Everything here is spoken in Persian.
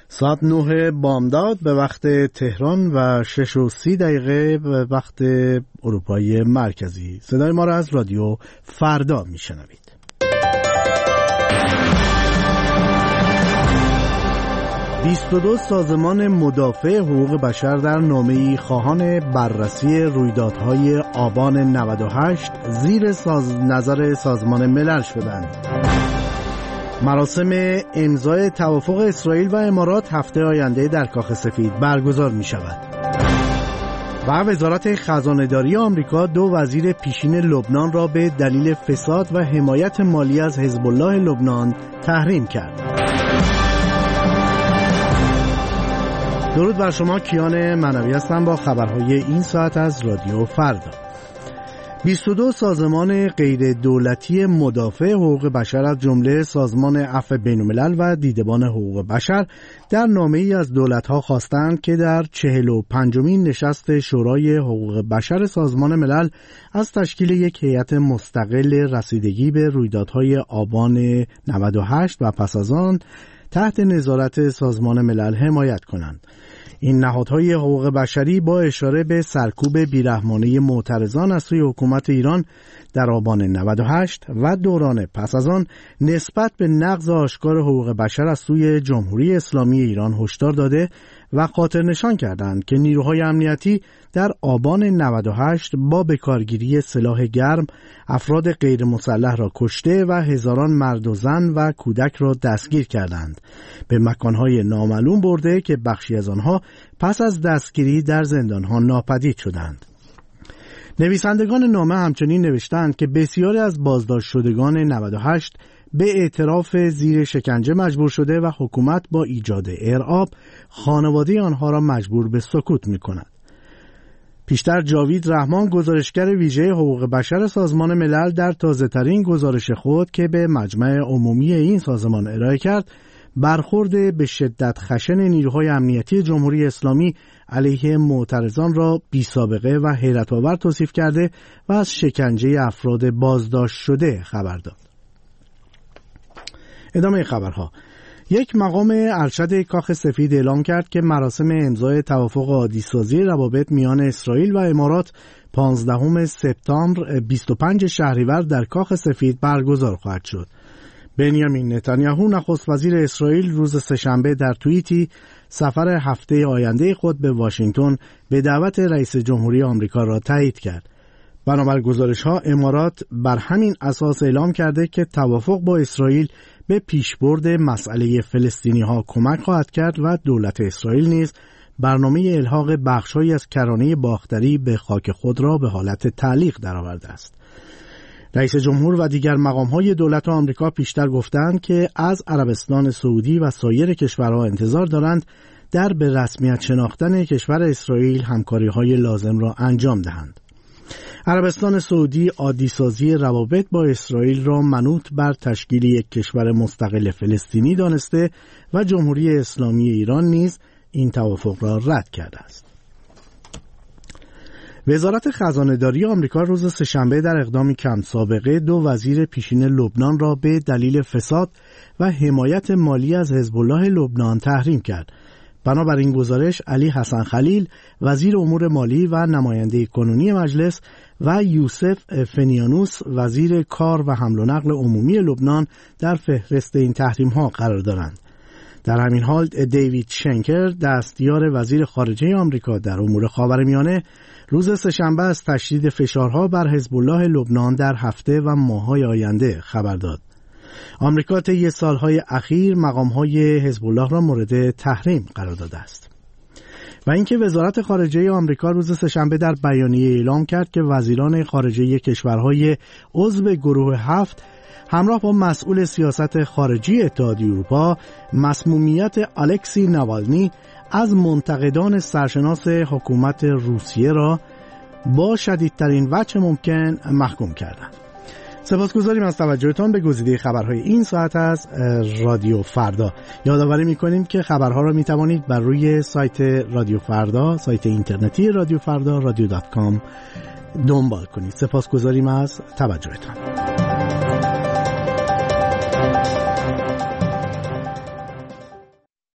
ساعت 9 بامداد به وقت تهران و 6:30 به وقت اروپای مرکزی. صدای ما را از رادیو فردا میشنوید. (22) سازمان مدافع حقوق بشر در نامه‌ای خواهان بررسی رویدادهای آبان 98 زیر نظر سازمان ملل شدند. مراسم امضای توافق اسرائیل و امارات هفته آینده در کاخ سفید برگزار می شود. و وزارت خزانه‌داری آمریکا 2 وزیر پیشین لبنان را به دلیل فساد و حمایت مالی از حزب الله لبنان تحریم کرد. درود بر شما، کیان منوی هستم با خبرهای این ساعت از رادیو فردا. 22 سازمان غیر دولتی مدافع حقوق بشر از جمله سازمان عفو بین‌الملل و دیدبان حقوق بشر در نامه‌ای از دولت‌ها خواستند که در 45مین نشست شورای حقوق بشر سازمان ملل از تشکیل یک هیئت مستقل رسیدگی به رویدادهای آبان 98 و پس از آن تحت نظارت سازمان ملل حمایت کنند. این نهادهای حقوق بشری با اشاره به سرکوب بیرحمانه معترضان از سوی حکومت ایران در آبان 98 و دوران پس از آن نسبت به نقض آشکار حقوق بشر از سوی جمهوری اسلامی ایران هشدار داده و خاطر نشان کردند که نیروهای امنیتی در آبان 98 با بکارگیری سلاح گرم افراد غیر مسلح را کشته و هزاران مرد و زن و کودک را دستگیر کردند، به مکانهای نامعلوم برده که بخشی از آنها پس از دستگیری در زندانها ناپدید شدند. نویسندگان نامه همچنین نوشتند که بسیاری از بازداشت شدگان 98 به اعتراف زیر شکنجه مجبور شده و حکومت با ایجاد ارعاب خانواده آنها را مجبور به سکوت می کند. پیشتر جاوید رحمان، گزارشگر ویژه حقوق بشر سازمان ملل، در تازه‌ترین گزارش خود که به مجمع عمومی این سازمان ارائه کرد، برخورد به شدت خشن نیروهای امنیتی جمهوری اسلامی علیه معترضان را بی‌سابقه و حیرت‌آور توصیف کرده و از شکنجه افراد بازداشت شده خبر داد. ادامه خبرها. یک مقام ارشد کاخ سفید اعلام کرد که مراسم امضای توافق عادی‌سازی روابط میان اسرائیل و امارات 15 سپتامبر 25 شهریور در کاخ سفید برگزار خواهد شد. بنیامین نتانیاهو نخست وزیر اسرائیل روز سه‌شنبه در توییتی سفر هفته آینده خود به واشنگتن به دعوت رئیس جمهوری آمریکا را تایید کرد. بنابر گزارش‌ها امارات بر همین اساس اعلام کرده که توافق با اسرائیل به پیشبرد مسئله فلسطینی‌ها کمک خواهد کرد و دولت اسرائیل نیز برنامه الحاق بخش‌هایی از کرانه باختری به خاک خود را به حالت تعلیق درآورده است. رئیس جمهور و دیگر مقام‌های دولت آمریکا پیشتر گفتند که از عربستان سعودی و سایر کشورها انتظار دارند در به رسمیت شناختن کشور اسرائیل همکاری‌های لازم را انجام دهند. عربستان سعودی عادی‌سازی روابط با اسرائیل را منوط بر تشکیل یک کشور مستقل فلسطینی دانسته و جمهوری اسلامی ایران نیز این توافق را رد کرده است. وزارت خزانه‌داری آمریکا روز سه‌شنبه در اقدامی کم سابقه 2 وزیر پیشین لبنان را به دلیل فساد و حمایت مالی از حزب الله لبنان تحریم کرد. بنابراین گزارش، علی حسن خلیل وزیر امور مالی و نماینده کنونی مجلس و یوسف فنیانوس وزیر کار و حمل و نقل عمومی لبنان در فهرست این تحریم‌ها قرار دارند. در همین حال دیوید شنکر، دستیار وزیر خارجه آمریکا در امور خاورمیانه، روز سه‌شنبه از تشدید فشارها بر حزب الله لبنان در هفته و ماه‌های آینده خبر داد. آمریکا طی سالهای اخیر مقام‌های حزب الله را مورد تحریم قرار داده است. و اینکه وزارت خارجه آمریکا روز سه‌شنبه در بیانیه اعلام کرد که وزیران خارجه کشورهای عضو گروه 7 همراه با مسئول سیاست خارجی اتحادیه اروپا مسمومیت الکسی ناوالنی از منتقدان سرشناس حکومت روسیه را با شدیدترین وجه ممکن محکوم کردند. سپاسگزاریم از توجهتان به گزیده خبرهای این ساعت از رادیو فردا. یادآوری می‌کنیم که خبرها را می‌توانید بر روی سایت رادیو فردا، سایت اینترنتی رادیو فردا، radio.com دنبال کنید. سپاسگزاریم از توجهتان.